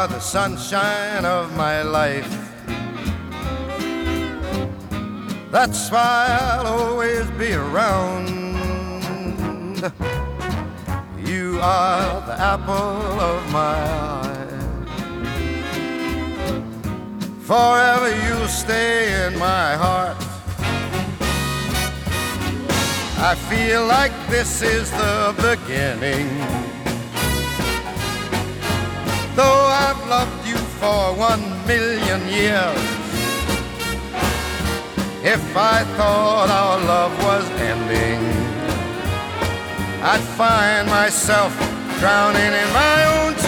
are the sunshine of my life. That's why I'll always be around. You are the apple of my eye. Forever you'll stay in my heart. I feel like this is the beginning. Though I've loved you for 1,000,000 years, if I thought our love was ending, I'd find myself drowning in my own